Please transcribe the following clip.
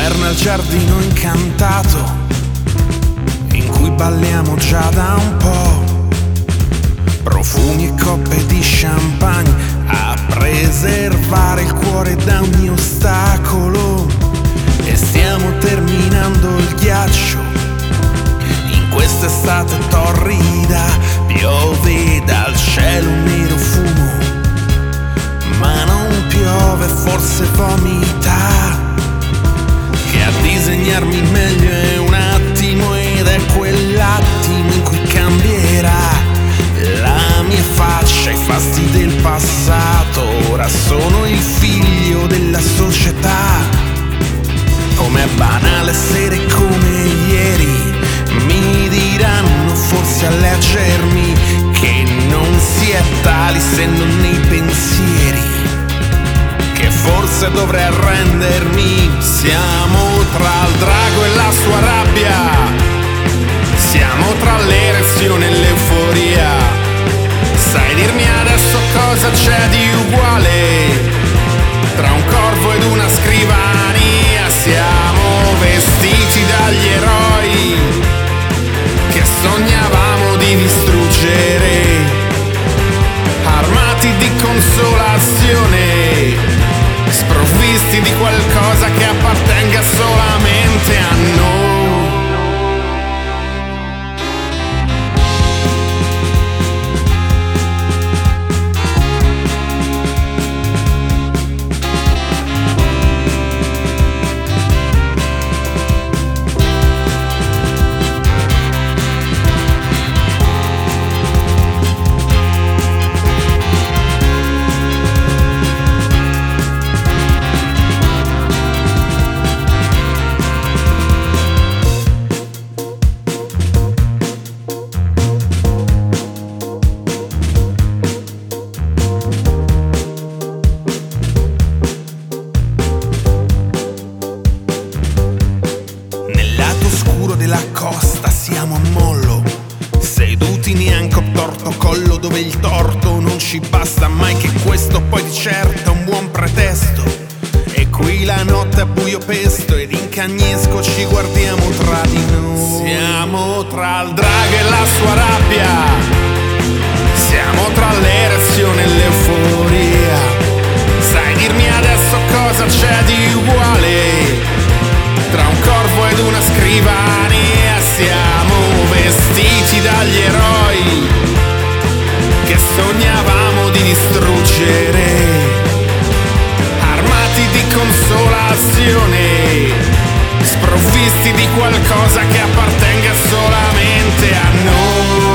nel giardino incantato in cui balliamo già da un po', profumi e coppe di champagne a preservare il cuore da ogni ostacolo. E stiamo terminando il ghiaccio in quest'estate torrida. Piove dal cielo un nero fumo, ma non piove, forse vomita. Che a disegnarmi meglio è un attimo, ed è quell'attimo in cui cambierà la mia faccia. I fasti del passato ora sono il figlio della società. Com'è banale essere come ieri, mi diranno forse a leggermi che non si è tali se non nei pensieri, che forse dovrei arrendermi. Siamo tra il drago e la sua rabbia, siamo tra l'erezione e l'euforia. Sai dirmi adesso cosa c'è di uguale tra un corvo ed una scrivania? Siamo vestiti dagli eroi che sognavamo di distruggere, armati di consolazione, sprovvisti di qualcosa che appartenga solamente a noi. Della costa siamo a mollo, seduti neanche obtorto collo, dove il torto non ci basta mai, che questo poi di certo è un buon pretesto. E qui la notte è buio pesto ed in cagnesco ci guardiamo tra di noi. Siamo tra il drago e la sua rabbia, siamo tra l'erezione e l'euforia. Sai dirmi adesso cosa c'è di uguale tra un corvo ed una scrivania? Siamo vestiti dagli eroi che sognavamo di distruggere, armati di consolazione, sprovvisti di qualcosa che appartenga solamente a noi.